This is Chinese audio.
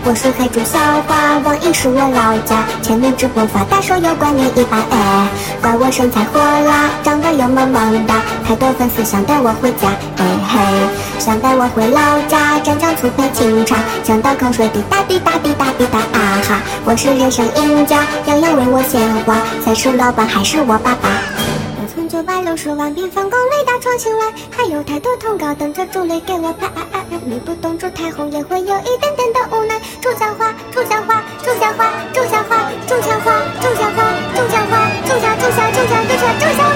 我是黑猪小花，网易是我老家，前面直播发大手有关联100，怪我身材火辣，长得又萌萌哒，太多粉丝想带我回家，想带我回老家，蘸酱醋配清茶，想到口水滴答滴答滴答滴答啊哈！我是人生赢家，样样为我鲜花，才是老板还是我爸爸。我从960万平方公里大闯进来，还有太多通告等着助理给我拍，你不懂朱太红也会有一点点的无奈。朱家花，朱家花，朱家花，朱家花，朱家花，朱家花，朱家花，朱家，朱家，朱家，朱家，朱家花。